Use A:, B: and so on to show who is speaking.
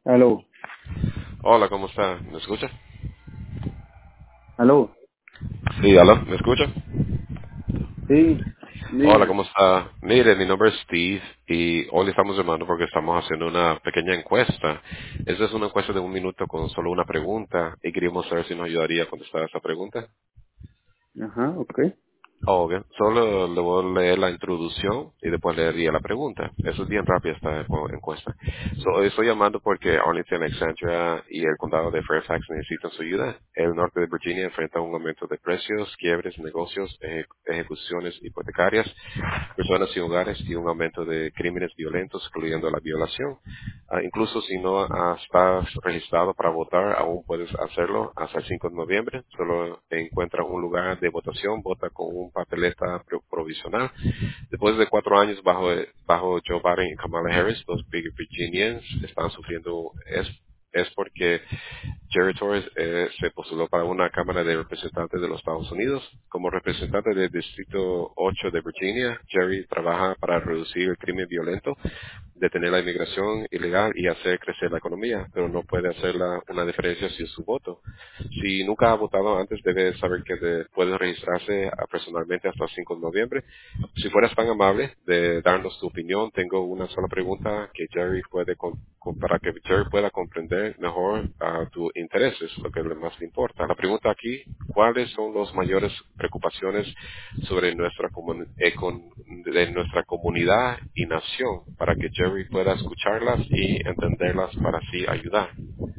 A: Aló,
B: Hola, ¿cómo está? ¿Me escucha?
A: aló,
B: Sí, aló, ¿me escucha?
A: sí,
B: Hola,
A: diga,
B: ¿cómo está? Mire, mi nombre es Steve y hoy le estamos llamando porque estamos haciendo una pequeña encuesta. Esa es una encuesta de 1 minuto con solo una pregunta y queríamos saber si nos ayudaría a contestar esa pregunta.
A: ajá, ok,
B: Obvio. Solo le voy a leer la introducción y después leería la pregunta. Eso es bien rápido esta encuesta. Estoy llamando porque Arlington, Alexandria y el condado de Fairfax necesitan su ayuda. El norte de Virginia enfrenta un aumento de precios, quiebres, negocios, ejecuciones hipotecarias, personas sin hogares y un aumento de crímenes violentos, incluyendo la violación. Incluso si no estás registrado para votar, aún puedes hacerlo hasta el 5 de noviembre. Solo encuentra un lugar de votación, vota con un papeleta provisional. Después de 4 años bajo Joe Biden y Kamala Harris, los Big Virginians están sufriendo es porque Jerry Torres se postuló para una Cámara de Representantes de los Estados Unidos. Como representante del Distrito 8 de Virginia, Jerry trabaja para reducir el crimen violento, detener la inmigración ilegal y hacer crecer la economía, pero no puede hacer una diferencia sin su voto. Si nunca ha votado antes, debe saber que puede registrarse personalmente hasta el 5 de noviembre. Si fueras tan amable de darnos tu opinión, tengo una sola pregunta para que Jerry pueda comprender mejor tus intereses, lo que más le importa. La pregunta aquí, ¿cuáles son las mayores preocupaciones sobre de nuestra comunidad y nación para que Jerry pueda escucharlas y entenderlas para así ayudar?